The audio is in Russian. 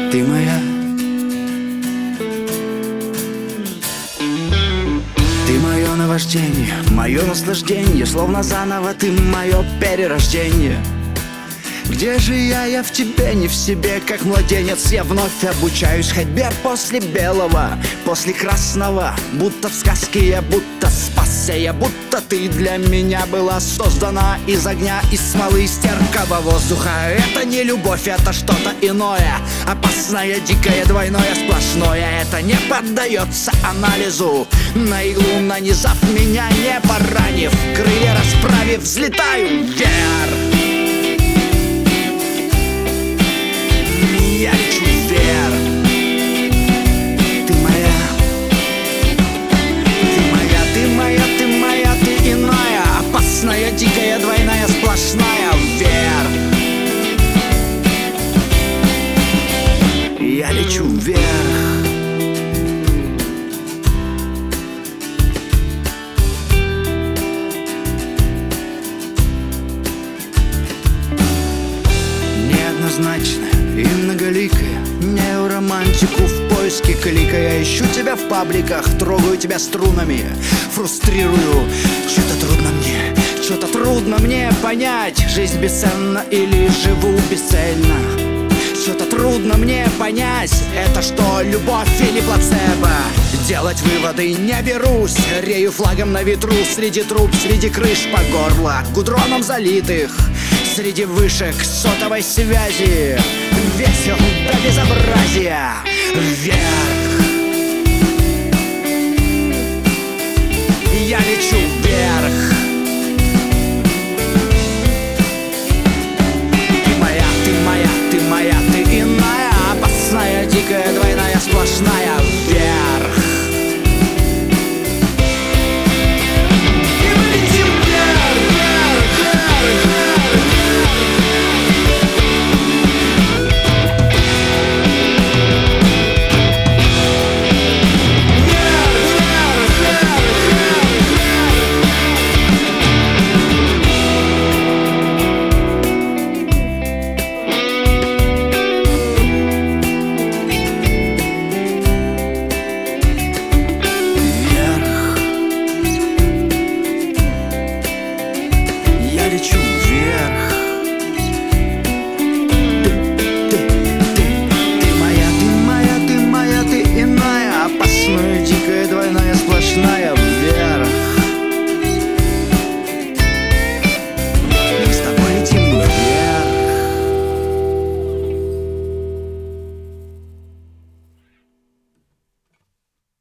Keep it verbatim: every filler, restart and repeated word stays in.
Ты моя, ты мое наваждение, мое наслаждение, словно заново ты мое перерождение. Где же я, я в тебе, не в себе, как младенец. Я вновь обучаюсь ходьбе после белого, после красного. Будто в сказке я, будто спасся я, будто ты для меня была создана из огня, из смолы, из терпкого воздуха. Это не любовь, это что-то иное, опасное, дикое, двойное, сплошное. Это не поддается анализу, на иглу нанизав меня, не поранив, крылья расправив, взлетаю вверх. Я лечу вверх. Ты моя, ты моя, ты моя, ты моя, ты иная, опасная, дикая, двойная, сплошная, вверх. Я лечу вверх. Неоднозначно и многоликая, неоромантику в поиске клика. Я ищу тебя в пабликах, трогаю тебя струнами, фрустрирую. Что-то трудно мне, что-то трудно мне понять, жизнь бесценна или живу бесцельно. Что-то трудно мне понять, это что, любовь или плацебо? Делать выводы не берусь, рею флагом на ветру, среди труб, среди крыш по горло, гудроном залитых, среди вышек сотовой связи. Весел до безобразия, вверх. Я лечу